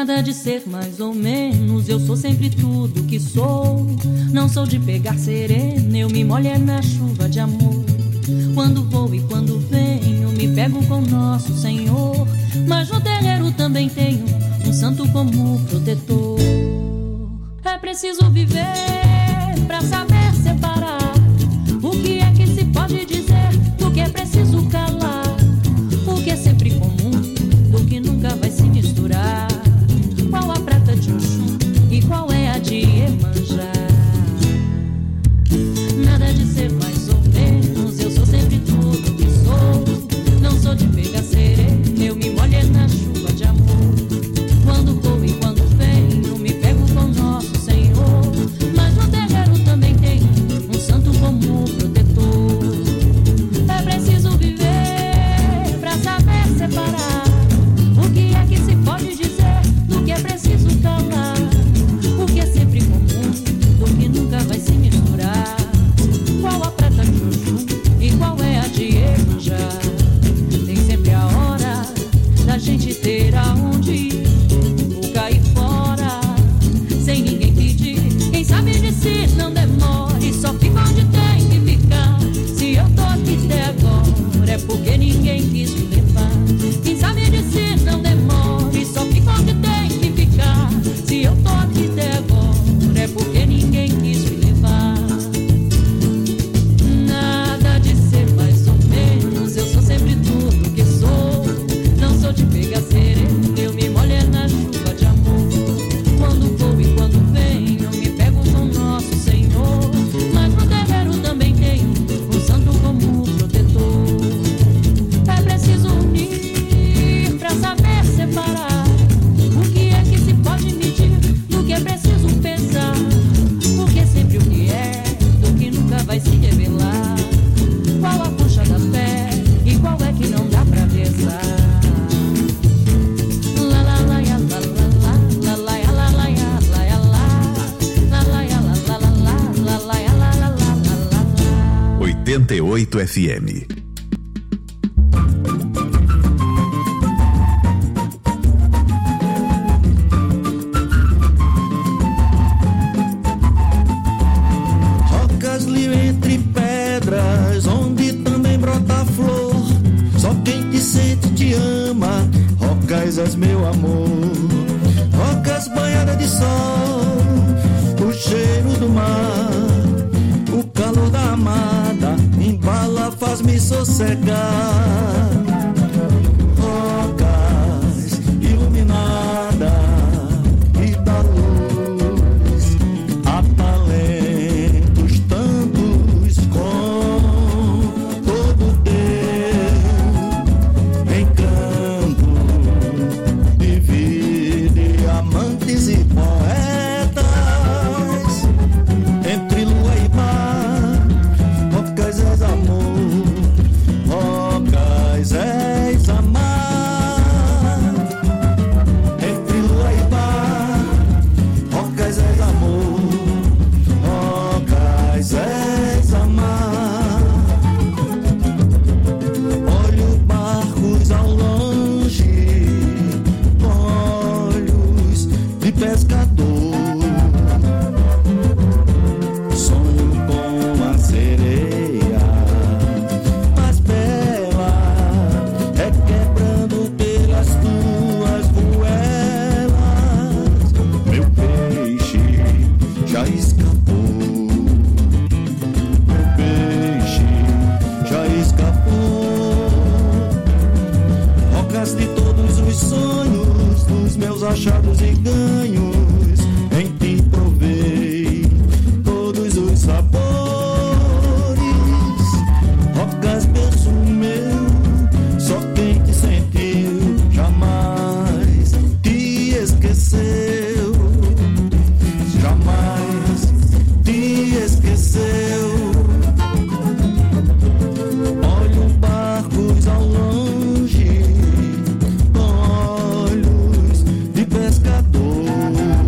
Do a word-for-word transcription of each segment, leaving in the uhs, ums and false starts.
Nada de ser mais ou menos, eu sou sempre tudo que sou. Não sou de pegar serena, eu me molho na chuva de amor. Quando vou e quando venho, me pego com Nosso Senhor. Mas no terreiro também tenho um santo como protetor. É preciso viver pra saber separar o que é que se pode dizer, o que é preciso calar, o que é sempre comum, do que nunca vai se misturar. Qual a prata de Oxum e qual é a de Iemanjá? Nada de ser mais ou menos, eu sou sempre tudo que sou. Não sou de pegar serena, eu me molho na chuva de amor. Quando vou e quando venho, me pego com Nosso Senhor. Mas no terreiro também tem um santo como protetor. É preciso viver pra saber separar o que é que se pode dizer, do que é preciso calar, o que é sempre comum, do que nunca vai se misturar. Qual a prata de Oxum e qual é a de Iemanjá? Tem sempre a hora da gente ter aonde ir ou cair fora, sem ninguém pedir. Quem sabe de si não demore, só fica onde tem que ficar. Se eu tô aqui até agora é porque ninguém quis me levar. Quem sabe de si não demore, só fica onde tem que ficar. Se eu tô aqui até agora é porque ninguém quis me levar. Nada de ser mais ou menos, eu sou sempre tudo que sou. Não sou de pegar serena, eu me molho na chuva de amor. Quando vou e quando venho, me pego com Nosso Senhor. Mas no terreiro também tem um santo como protetor. É preciso unir pra saber separar o que é que se pode medir, do que é preciso pensar, o que é sempre o que é, do que nunca vai se revelar. Qual a concha da fé e qual é que não dá pra rezar? La la la ya la la la la ya la la ya la ya la la la ya la la la la la ya la la la la. oitenta e oito F M. Rocas liam entre pedras, onde também brota flor. Só quem te sente te ama, Rocas és meu amor. Rocas banhadas de sol, o cheiro do mar, o calor da amada, embala, faz-me sossegar. Rocas iluminada e da luz, a talentos tantos com todo teu encanto de vida e amantes e poetas. Entre lua e mar, Rocas és amor, Rocas és amar. Entre lua e mar, Rocas és amor, Rocas és amar. Olho barcos ao longe, olhos de pescador. Sonho com a sereia mais bela, é quebrando pelas tuas ruelas. Meu peixe já escapou, meu peixe já escapou. Rocas de todos os sonhos, dos meus achados e ganhos, em ti provei todos os sabores. Rocas, berço meu, só quem te sentiu jamais te esqueceu, jamais te esqueceu. Olho barcos ao longe, olhos de pescador.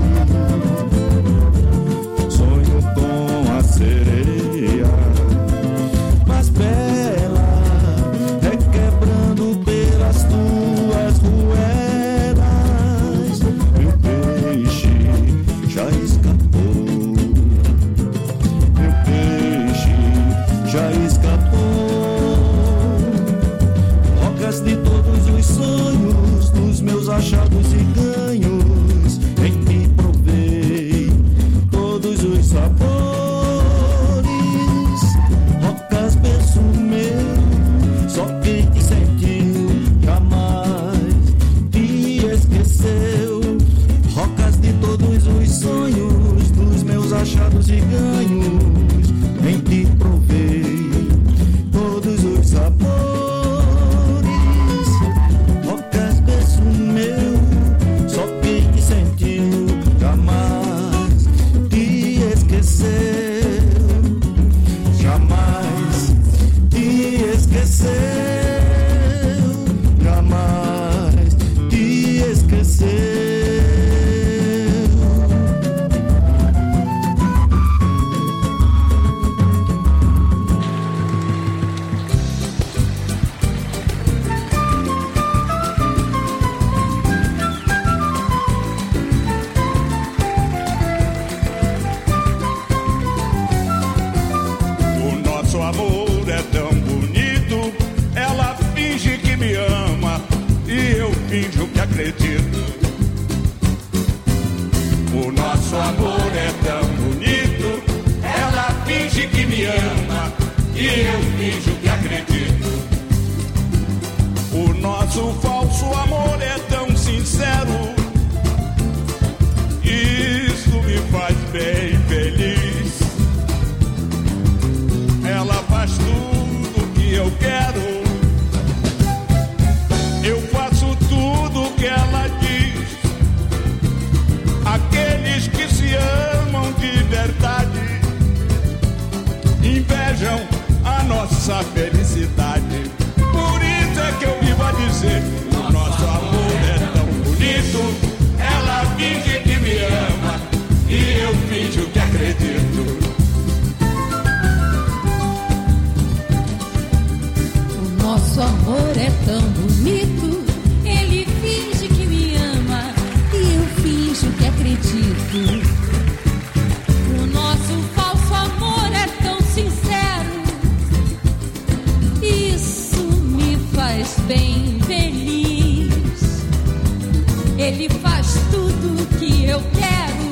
já escapou. Rocas de todos os sonhos, dos meus achados e ganhos, em ti provei todos os sabores. Rocas, beijo meu, só quem te sentiu jamais te esqueceu. Rocas de todos os sonhos, dos meus achados e ganhos, em ti provei todos os sabores. Rocas, beijo meu, só quem te sentiu jamais te esqueceu. Jamais te esqueceu. Jamais te esqueceu. Finjo que acredito. O nosso amor é tão bonito. Ela finge que me ama e eu finjo que acredito. O nosso falso amor é tão sincero. Isso me faz bem feliz. Ela faz tudo que eu quero. Eu faço tudo que ela diz. Aqueles que se amam de verdade invejam a nossa felicidade. Por isso é que eu vivo a dizer: o nosso amor é tão bonito. Ela finge que me ama e eu finjo que acredito. O nosso amor é tão bonito. Ele finge que me ama e eu finjo que acredito. O nosso falso amor é tão sincero. Isso me faz bem feliz. Ele faz tudo que eu quero.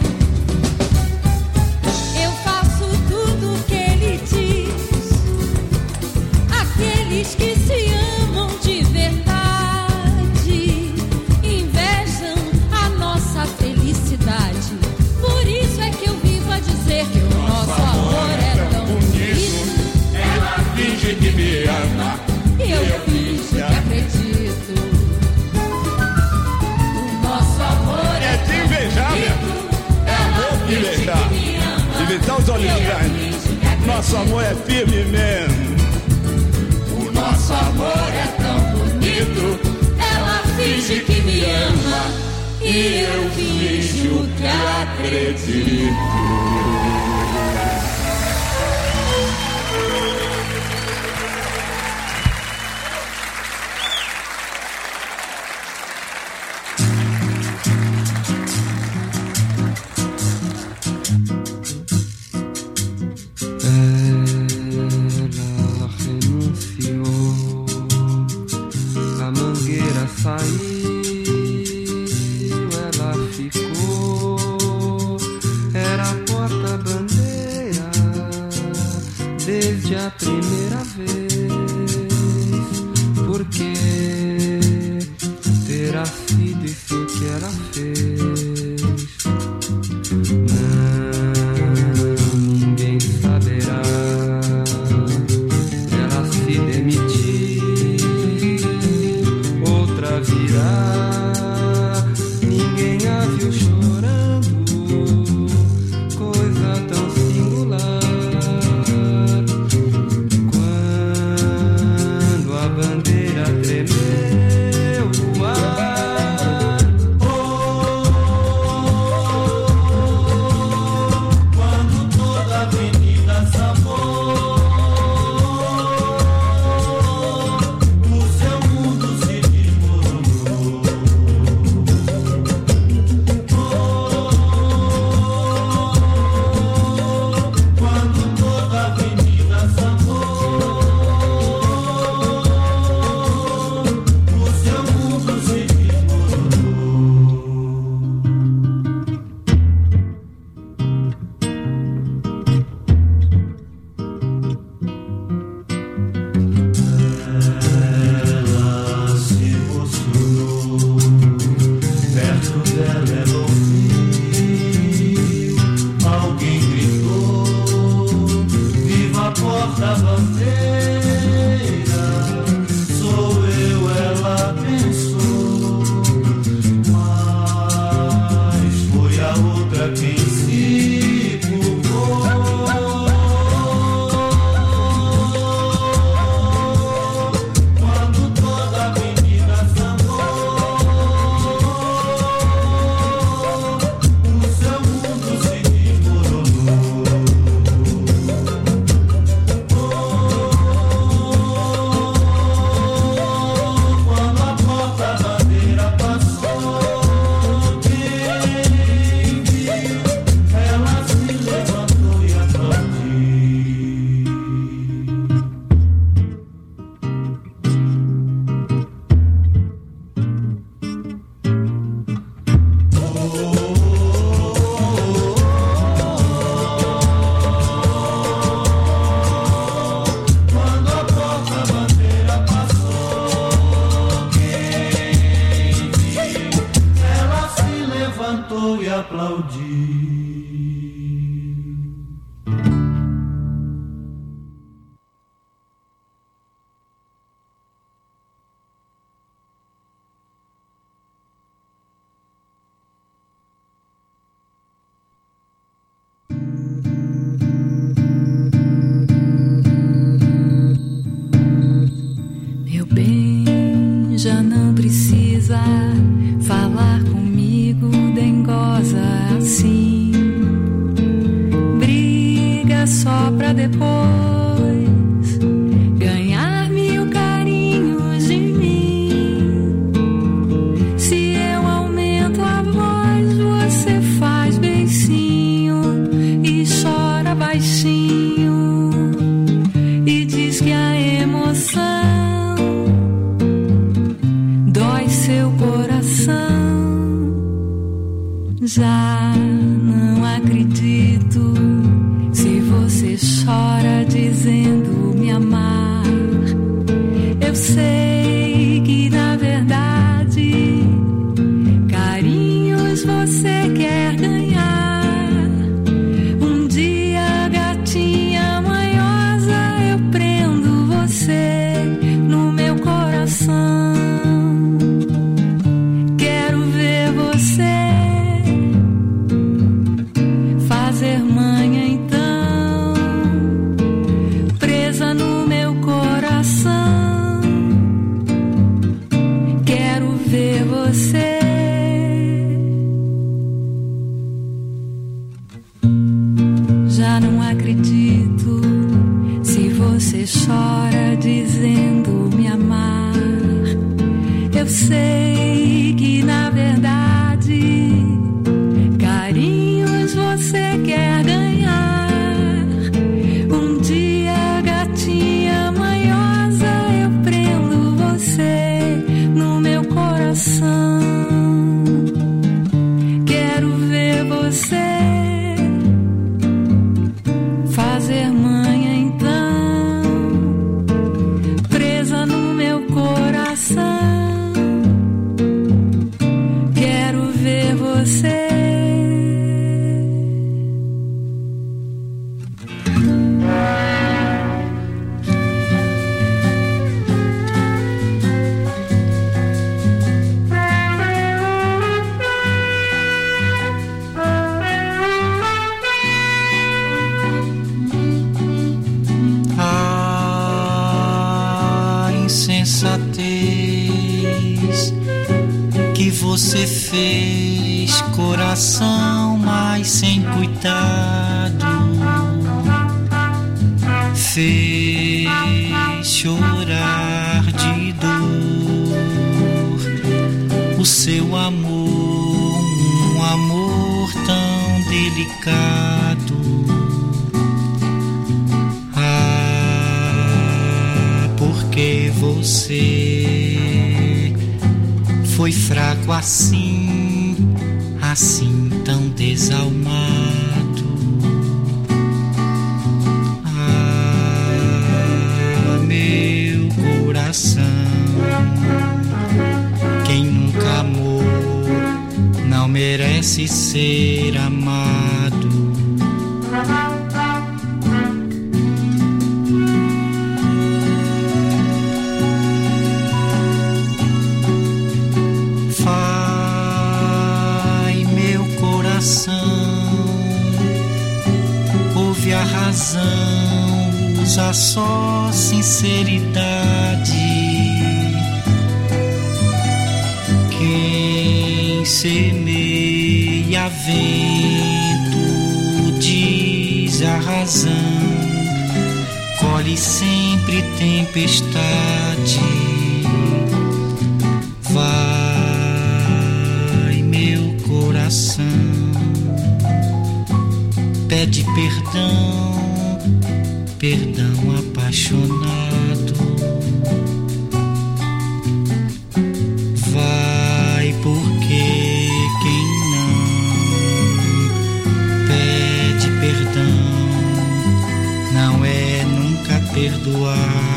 Eu faço tudo que ele diz. Aqueles que se amam de verdade invejam a nossa felicidade. Por isso é que eu vivo a dizer que o nosso amor é tão bonito. Ela finge que me ama E eu finjo que acredito. O nosso amor é é de invejar, minha. É louco de invejar. De evitar os olhos de carne. Nosso amor é firme mesmo. O nosso amor é tão bonito. Ela finge que me ama e eu finjo que acredito. Ela renunciou, a mangueira saiu, ela ficou, era a porta-bandeira desde a primeira vez. Porque terá sido isso que ela fez? Não, ninguém saberá. Ela se demitiu, outra virá. Ninguém a viu chorando, coisa tão singular. Quando a bandeira tremeu, o ar, oh, sou eu, ela pensou, mas foi a outra quem se culpou. Quando toda a menina sambou, o seu mundo se desmoronou. Quando a porta-bandeira passou, quem viu, ela se levantou e aplaudiu. Quando a porta-bandeira passou, quem viu, ela se levantou e aplaudiu. Meu bem, já não precisa falar comigo, dengosa assim. Briga só pra depois ganhar mil carinhos de mim. Se eu aumento a voz, você faz beicinho e chora baixinho e diz que a emoção dói seu coração. Já não acredito se você chora dizendo me amar. Eu sei que na verdade carinhos você quer ganhar. Um dia, gatinha manhosa, eu prendo você no meu coração. Quero ver você fazer manha então, presa no meu coração. Quero ver você. Já não acredito se você chora dizendo me amar. Eu sei que na verdade carinhos você quer ganhar. Um dia, gatinha manhosa, eu prendo você no meu coração. Quero ver você fazer manha então, presa no meu coração. Quero ver você. A insensatez que você fez, coração, mas sem cuidado, fez chorar de dor o seu amor, um amor tão delicado. Ah, porque você foi fraco assim, assim tão desalmado. Ah, meu coração, quem nunca amou não merece ser amado. razão, usa só sinceridade. Quem semeia vento diz a razão, colhe sempre tempestade. Vai, meu coração, pede perdão, perdão apaixonado. Vai, porque quem não pede perdão não é nunca perdoado.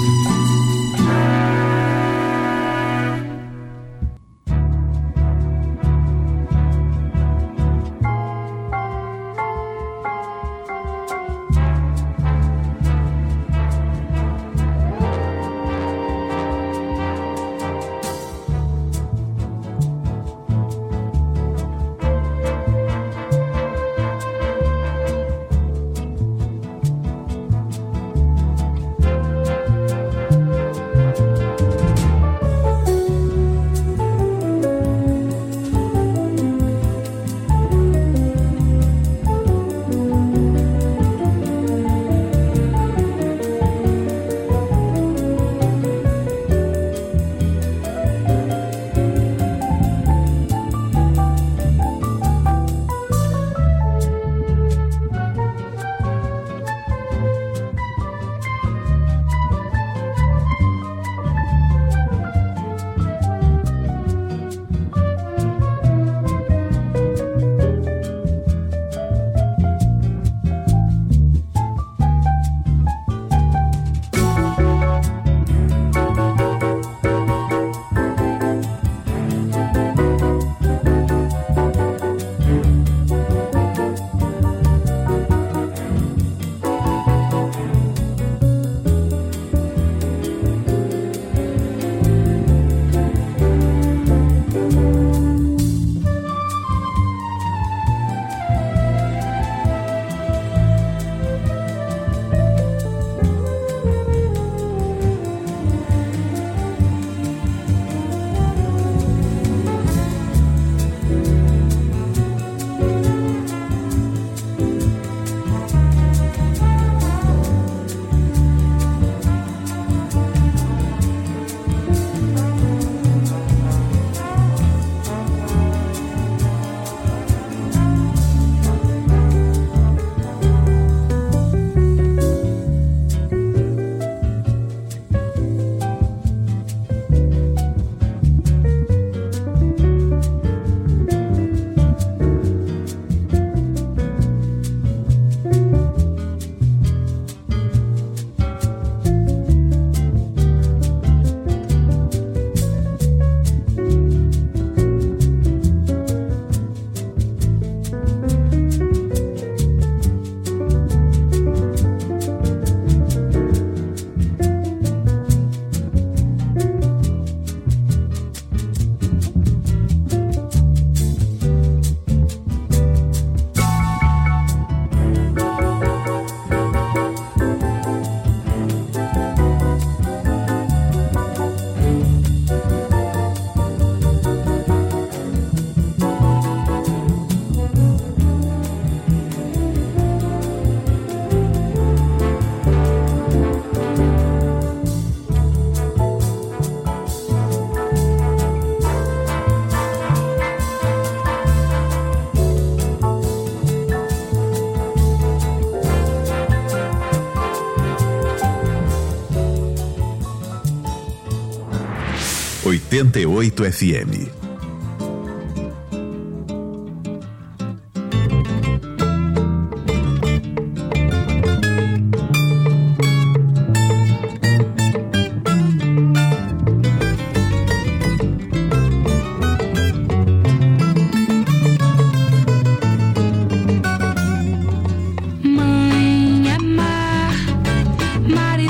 oitenta e oito F M.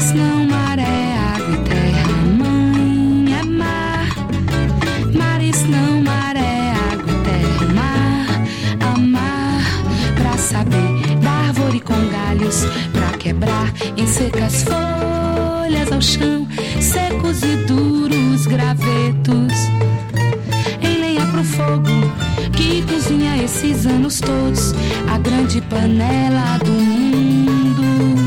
Maris ao chão, secos e duros gravetos. Em lenha pro fogo, que cozinha esses anos todos, a grande panela do mundo.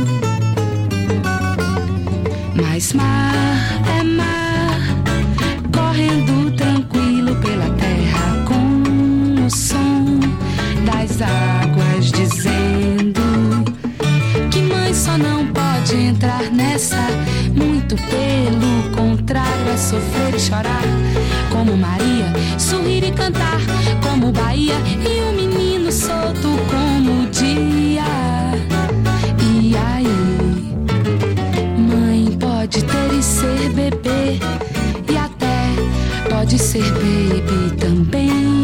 Mas mar é mar, correndo tranquilo pela terra, com o som das águas dizendo que mãe só não pode entrar nessa, muito pelo contrário é sofrer e chorar, como Maria, sorrir e cantar, como Bahia, e o menino solto como o dia. E aí, mãe pode ter e ser bebê, e até pode ser baby também.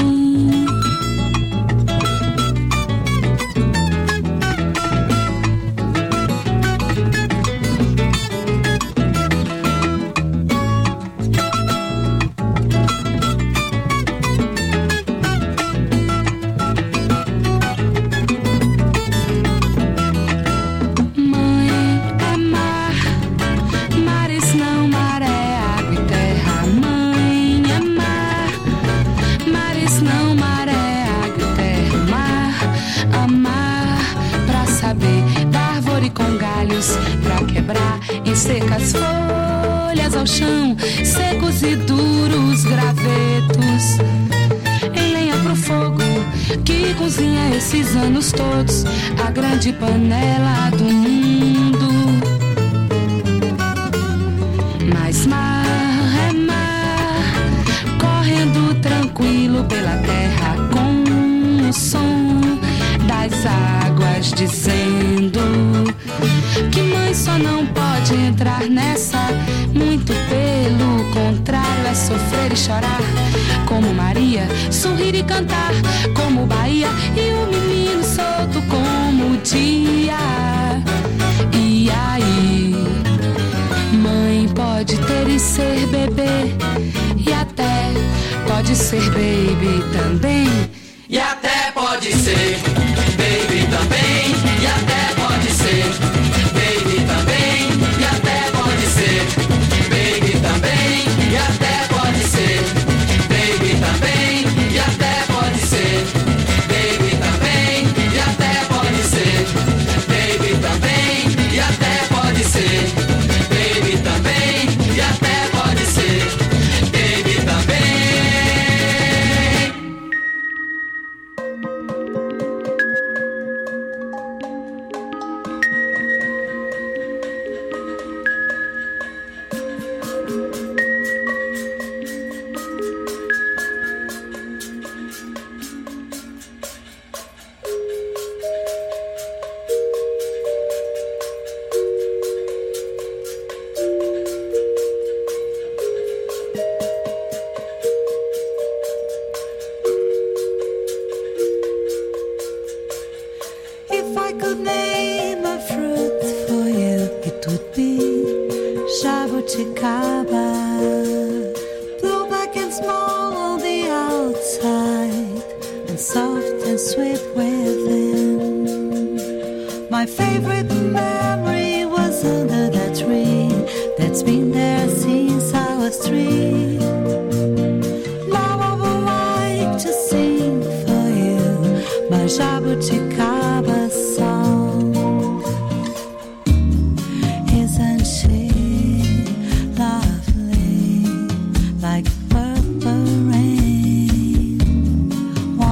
Secas folhas ao chão, secos e duros gravetos. Em lenha pro fogo, que cozinha esses anos todos, a grande panela do mundo. Mas mar é mar, correndo tranquilo pela terra, com o som das águas dizendo que mãe só não pode entrar nessa, muito pelo contrário é sofrer e chorar, como Maria, sorrir e cantar, como Bahia, e o menino solto como o dia. E aí, mãe pode ter e ser bebê, e até pode ser baby também. E até pode ser baby também, e até pode ser baby também, e até pode ser baby também, e até pode ser baby também, e até pode ser baby também, e até pode ser baby também, e até pode ser baby também, e até pode ser baby também.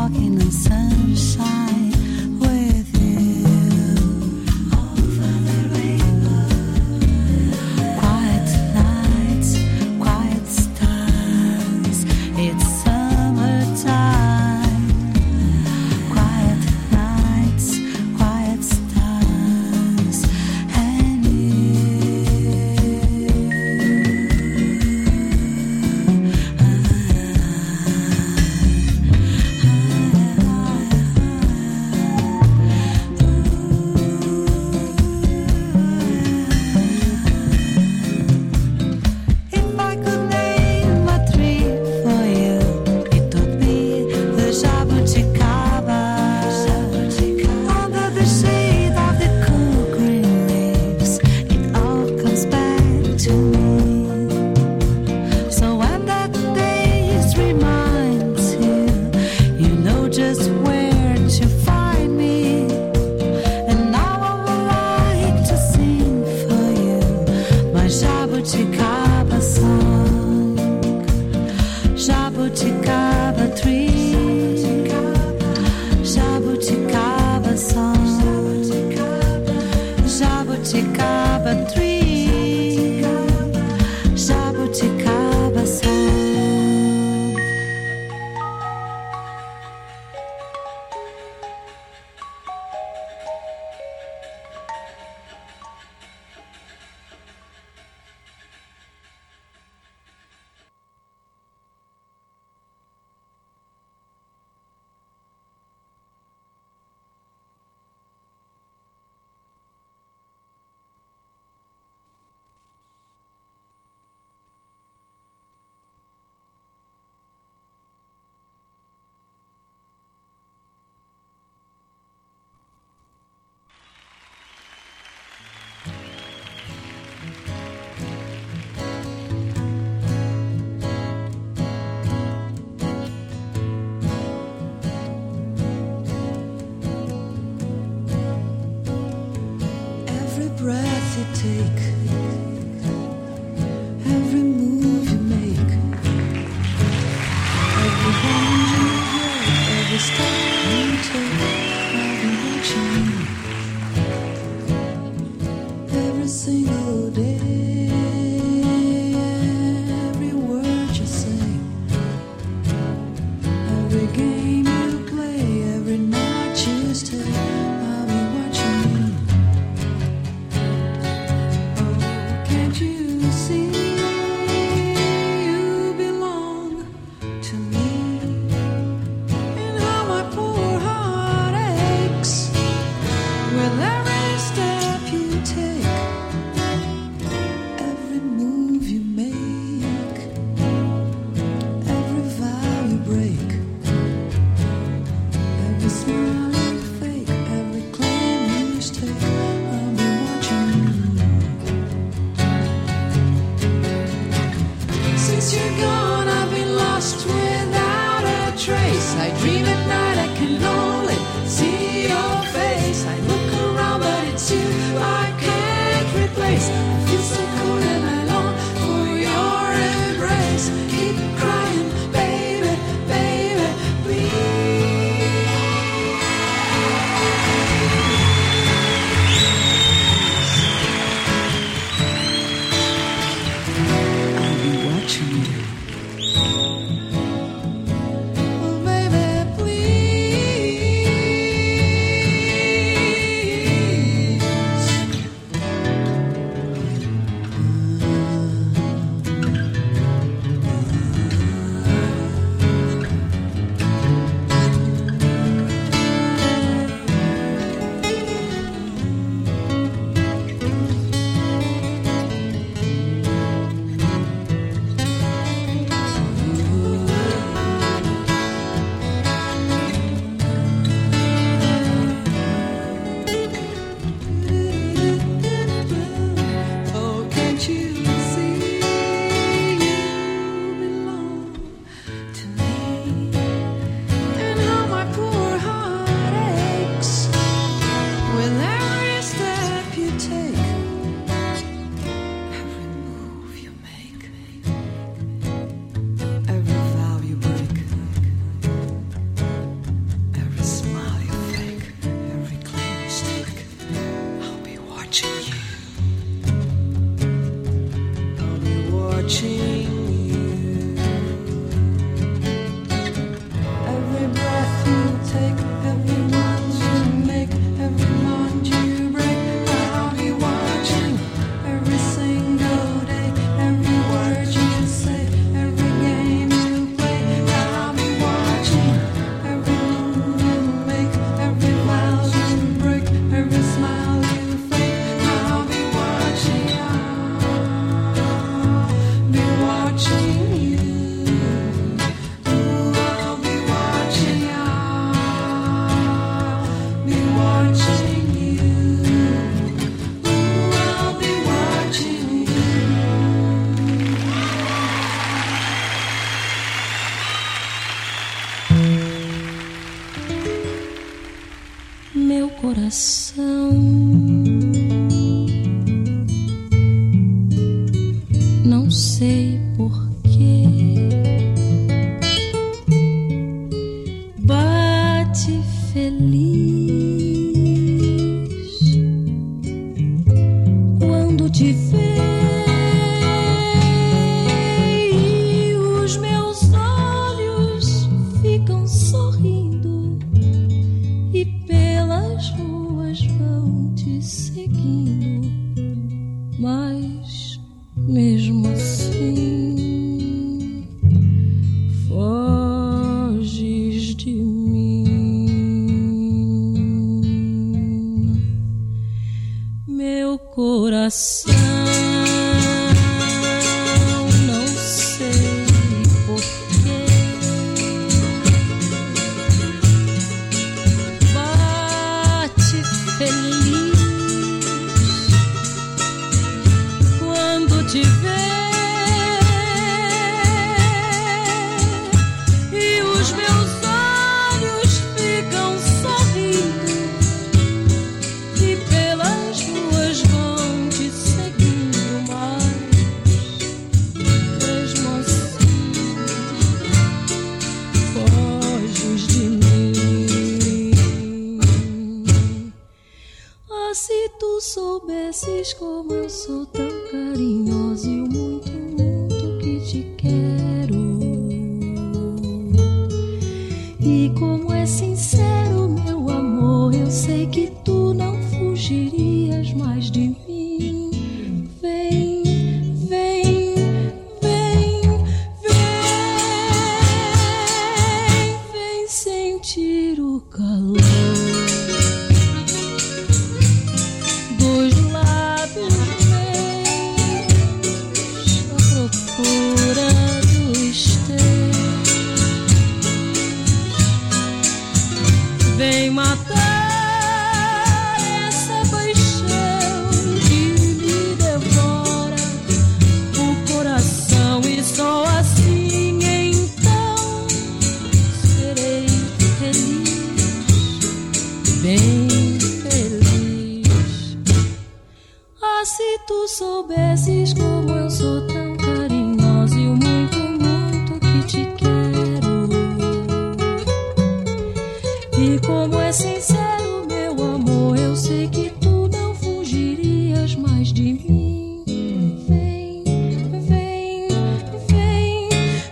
Sunshine with you over the you're gone, I've been lost without a trace. I dream at night, I can only see your face. I look around, but it's you I can't replace. I feel so cold and I long for your embrace. Keep crying, baby, baby, please. I'll be watching you. Coração não sei porquê bate feliz quando te vê e os meus olhos ficam sorrindo e pelas ruas vão te seguindo, mas mesmo assim foges de mim, meu coração. Não sei porquê bate feliz quando te vê e os meus olhos ficam sorrindo e pelas ruas vão te seguindo, mas mesmo assim foges de mim. Ah, se tu soubesses como eu sou tão carinhosa e o sou tão carinhosa e o muito, muito que te quero. E como é sincero meu amor, eu sei que tu não fugirias mais de mim. Vem, vem, vem,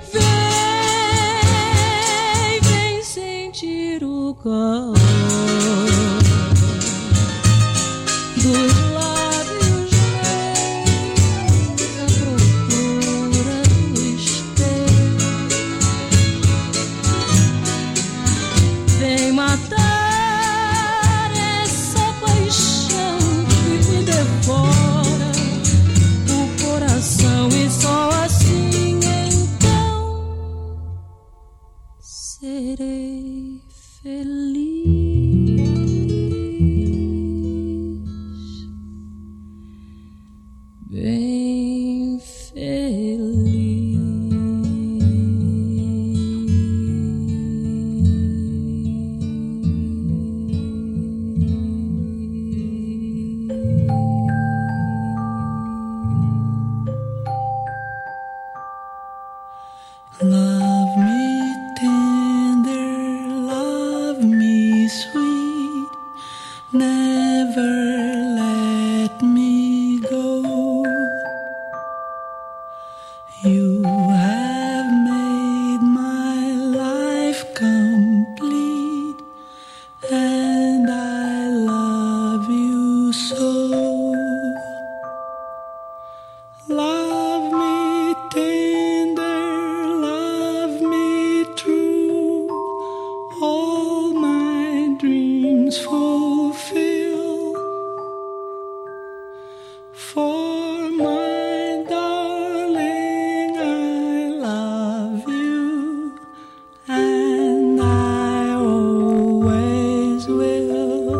vem, vem sentir o calor dos lábios meus à procura dos teus. Vem matar essa paixão que me devora o coração e só assim então serei feliz. Bem feliz. Love me tender, love me sweet, never let me go. You have made my life complete, and I love you so. Love me tender, love me true, all my dreams fulfill. For my darling, I love you, and I always will.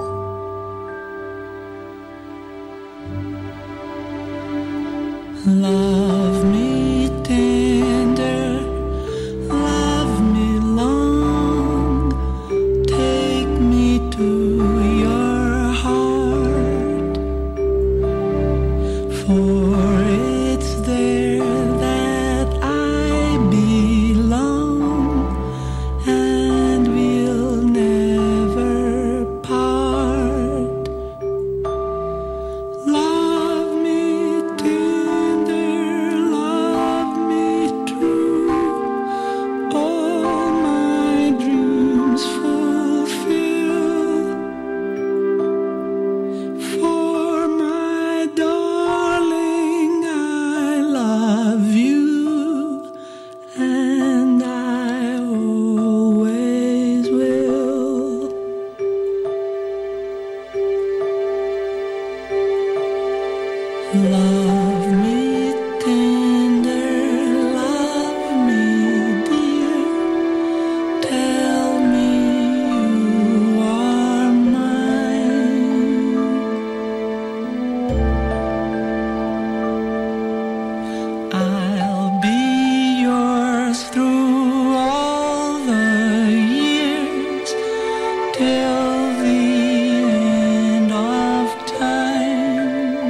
Love me tender, love me long, take me to your heart, for it's there that I belong, and we'll never part. Love me tender, love me true, all my dreams fulfill. For my darling, I love you, and I always will. Love me tender, love me dear, tell me you are mine. I'll be yours through all the years, till the end of time.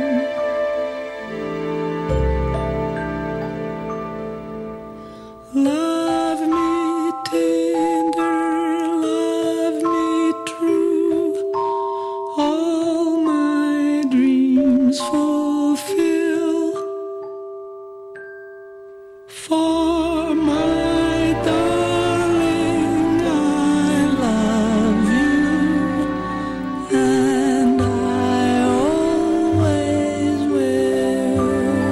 Love me tender, love me true, all my dreams fulfill. For my darling, I love you, and I always will.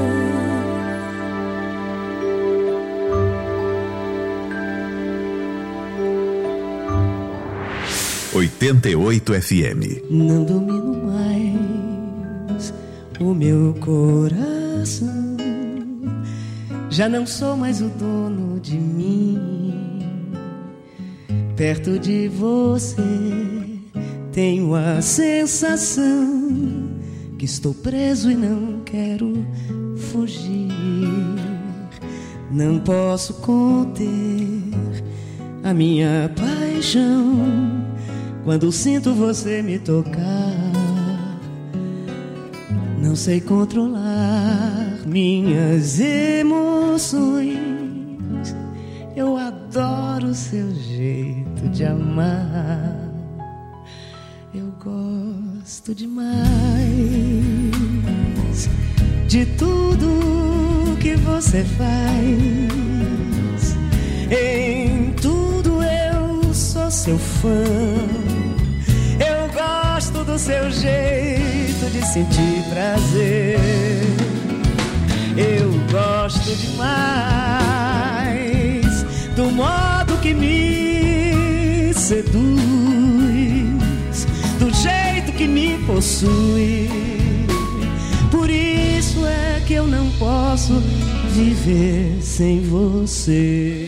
oitenta e oito F M. Não domino mais o meu coração, já não sou mais o dono de mim. Perto de você tenho a sensação que estou preso e não quero fugir. Não posso conter a minha paixão quando sinto você me tocar. Não sei controlar minhas emoções. Eu adoro seu jeito de amar. Eu gosto demais de tudo que você faz. Em tudo eu sou seu fã. Eu gosto do seu jeito de sentir prazer. Eu gosto demais do modo que me seduz, do jeito que me possui. Por isso é que eu não posso viver sem você.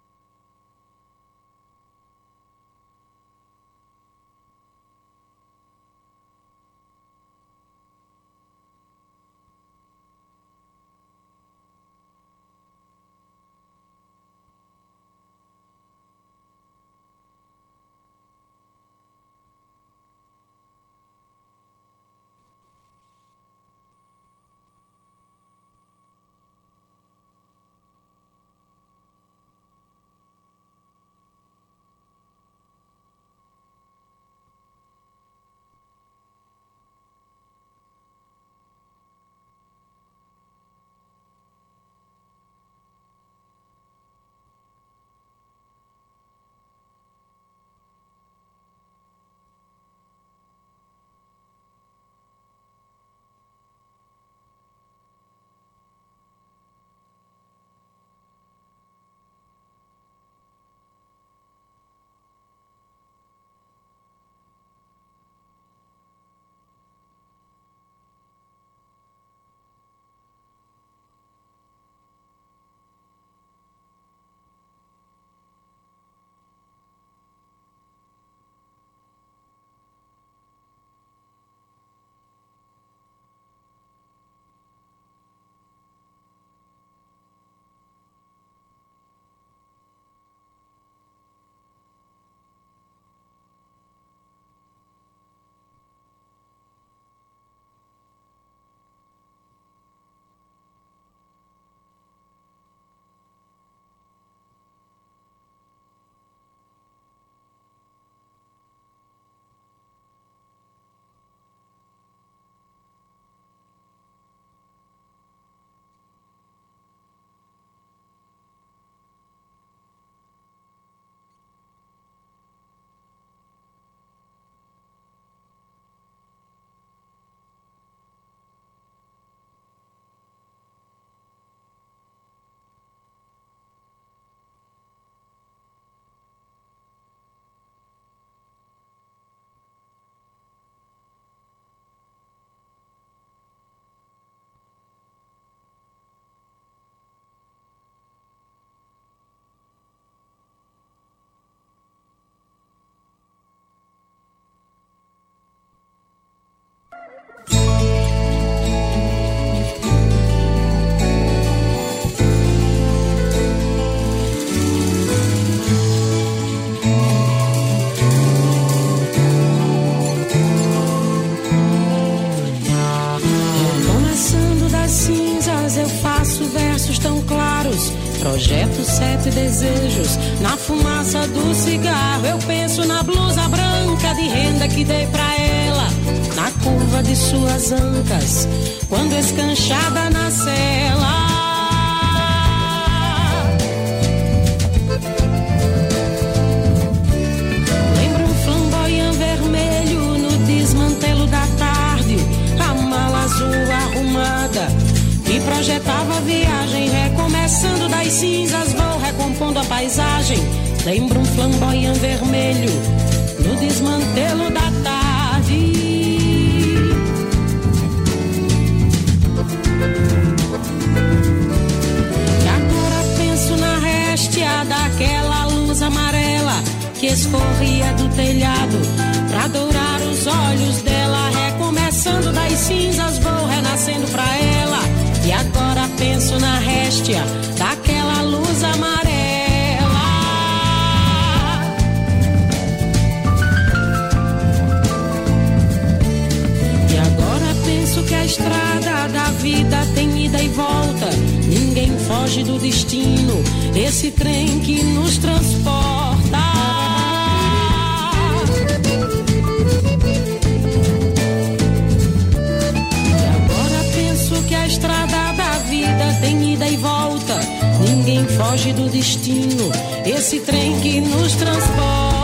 Projeto sete desejos, na fumaça do cigarro. Eu penso na blusa branca de renda que dei pra ela, na curva de suas ancas, quando escanchada na cela. Lembro um flamboyant vermelho no desmantelo da tarde, a mala azul arrumada que projetava a viagem, recomeçando das cinzas, vou recompondo a paisagem. Lembro um flamboyant vermelho no desmantelo da tarde. E agora penso na réstia daquela luz amarela que escorria do telhado pra dourar os olhos dela, recomeçando das cinzas, vou renascendo pra ela. E agora penso na réstia daquela luz amarela. E agora penso que a estrada da vida tem ido ida e volta, ninguém foge do destino, esse trem que nos transporta. E agora penso que a estrada da vida tem ida e volta, ninguém foge do destino, esse trem que nos transporta.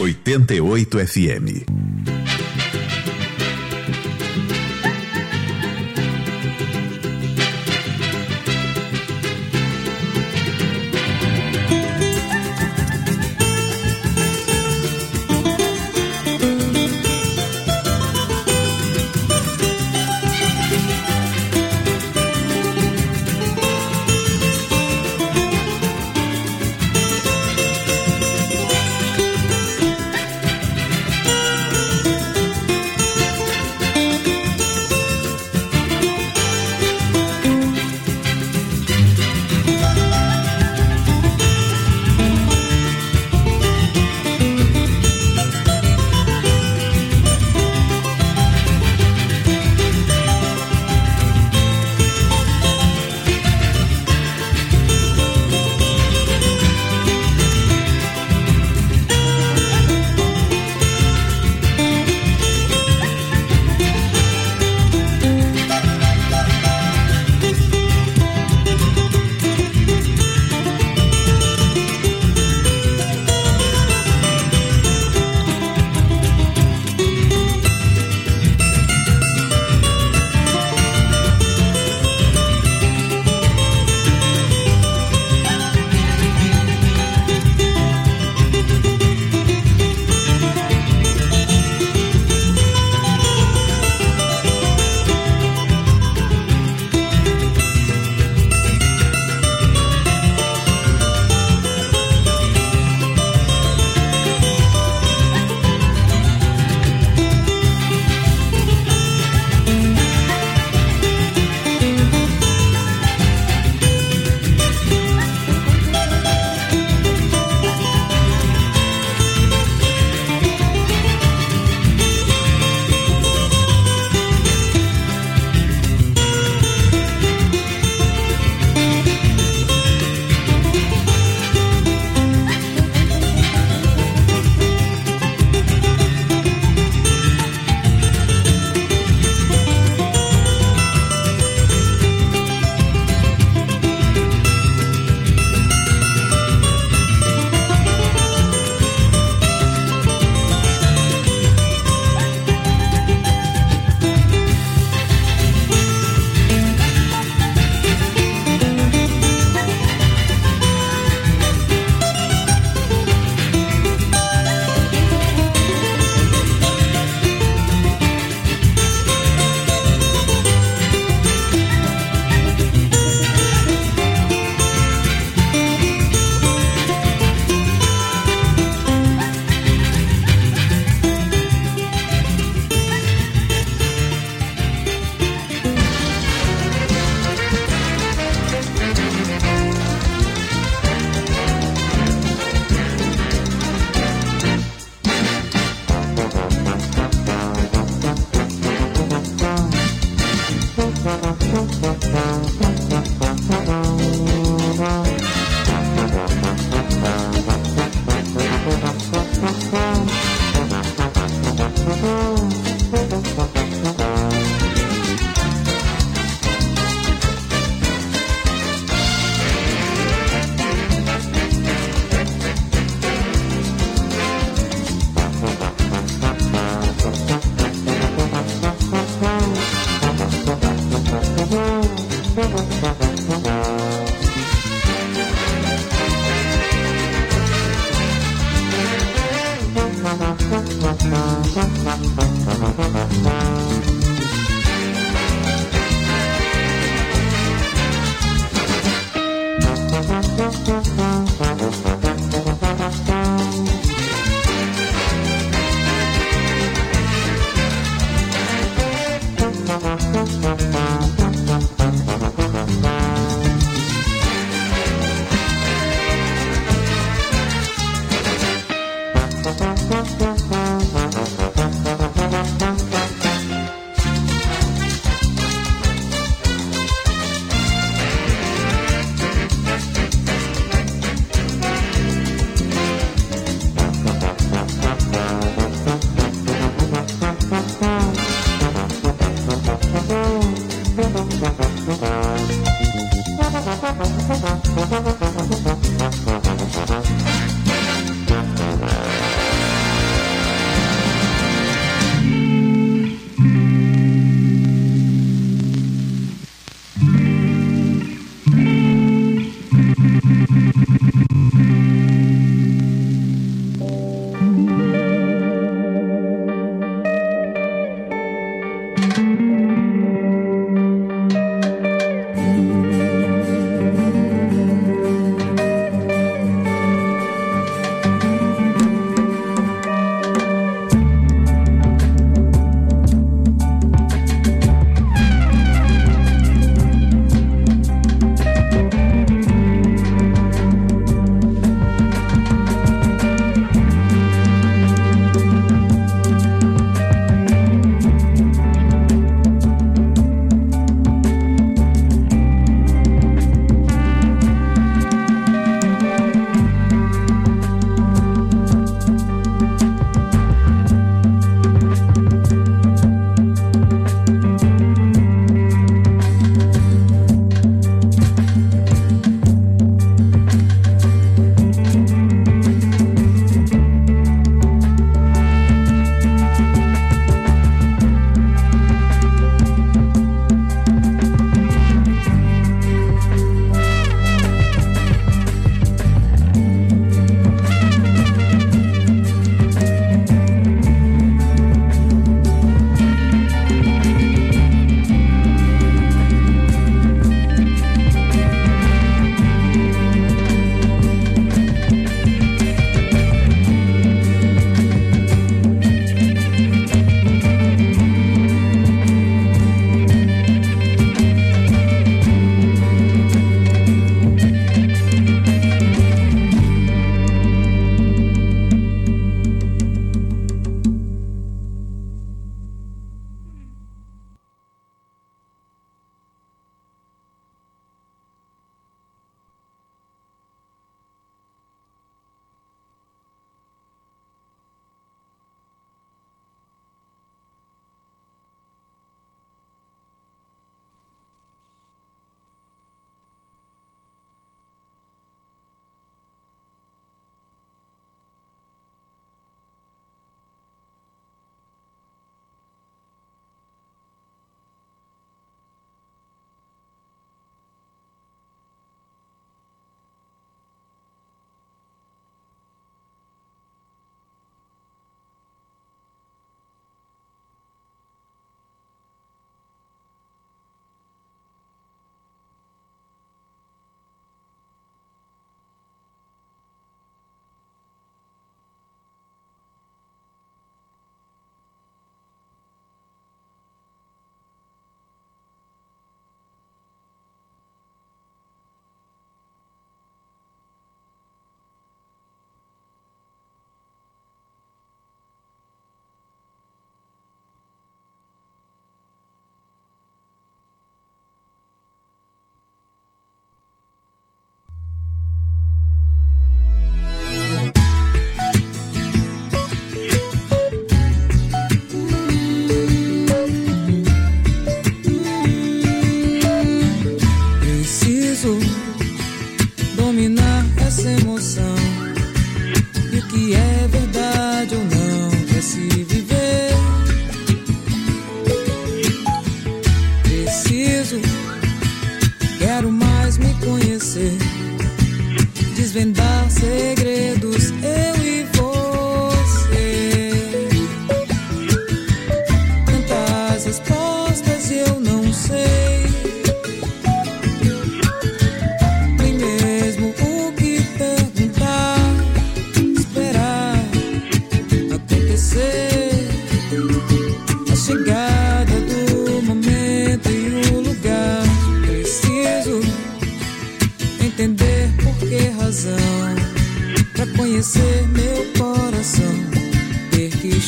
oitenta e oito F M.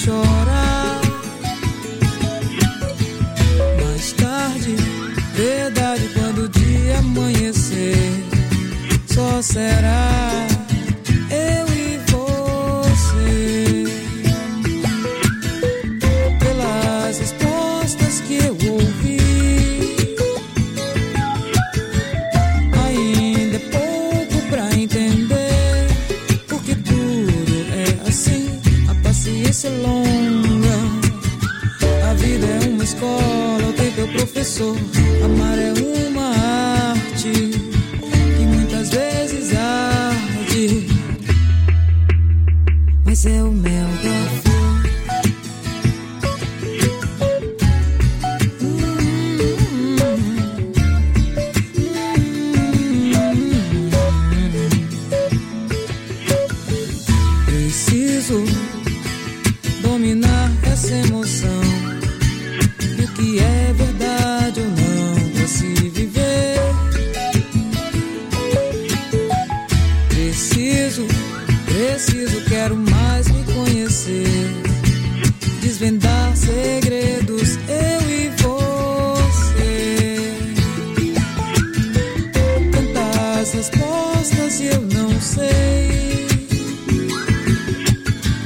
chorar. Mais tarde, verdade, quando o dia amanhecer, só será eu e você. Pelas respostas que eu ouvi, ainda é pouco pra entender porque tudo é assim. A paciência é longa, a vida é uma escola, o tempo é o professor. Amar é uma arte que muitas vezes arde, mas é o mel da flor. Preciso dominar essa emoção, o que é verdade ou não pra se viver. Preciso, preciso, quero mais me conhecer, desvendar